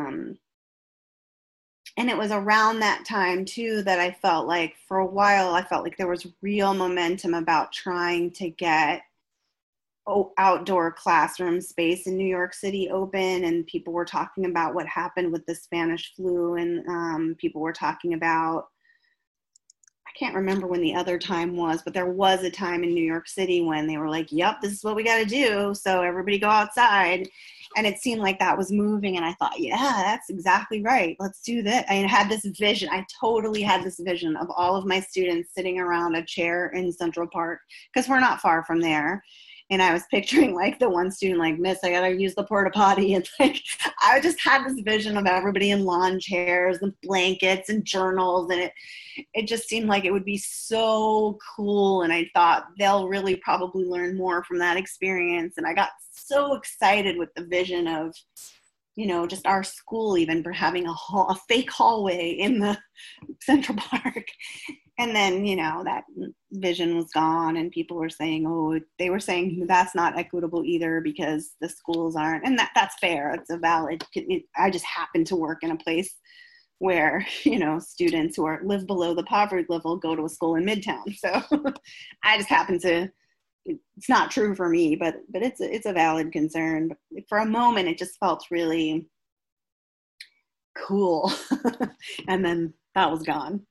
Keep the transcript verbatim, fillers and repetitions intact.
Um, and it was around that time too that I felt like for a while, I felt like there was real momentum about trying to get o- outdoor classroom space in New York City open. And people were talking about what happened with the Spanish flu. And um, people were talking about, I can't remember when the other time was, but there was a time in New York City when they were like, yep, this is what we got to do. So everybody go outside. And it seemed like that was moving. And I thought, yeah, that's exactly right. Let's do that. I had this vision. I totally had this vision of all of my students sitting around a chair in Central Park, because we're not far from there. And I was picturing like the one student like, Miss, I gotta use the porta potty. And like, I just had this vision of everybody in lawn chairs and blankets and journals. And it, it just seemed like it would be so cool. And I thought they'll really probably learn more from that experience. And I got so excited with the vision of, you know, just our school even for having a hall, a fake hallway in the Central Park. And then, you know, that vision was gone and people were saying, oh, they were saying that's not equitable either because the schools aren't. And that that's fair. It's a valid, it, I just happen to work in a place where, you know, students who are live below the poverty level go to a school in Midtown. So I just happen to, it's not true for me, but, but it's, a, it's a valid concern. But for a moment, it just felt really cool. And then that was gone.